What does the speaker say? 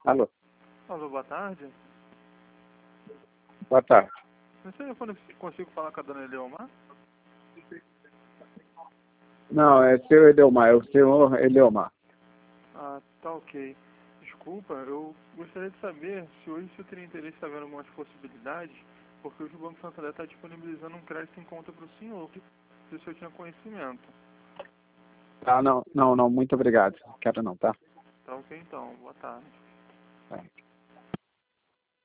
Alô, Alô, boa tarde. boa tarde. No telefone consigo falar com a dona Eleomar? Não, é seu Eleomar, é o senhor Eleomar. Ah, tá ok. Desculpa, eu gostaria de saber se hoje você teria interesse em saber algumas possibilidades, porque hoje o Banco Santander está disponibilizando um crédito em conta para o senhor, se o senhor tinha conhecimento. Ah, não, muito obrigado. Quero não, tá? Tá ok então, boa tarde. Tá.